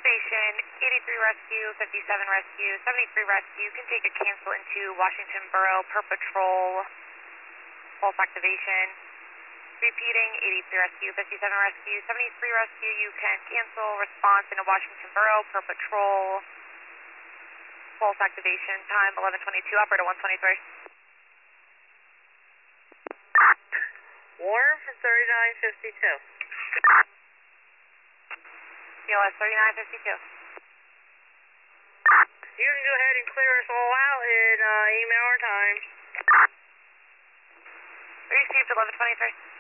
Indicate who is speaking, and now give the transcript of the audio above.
Speaker 1: station, 83 rescue, 57 rescue, 73 rescue, can take a cancel into Washington Borough per patrol, pulse activation. Repeating, 83 rescue, 57 rescue, 73 rescue, you can cancel response into Washington Borough per patrol, pulse activation, time 11:22, operator 123.
Speaker 2: Warner from 3952.
Speaker 1: PLS 3952.
Speaker 2: You can go ahead and clear us all out and email our times.
Speaker 1: Received 11:23.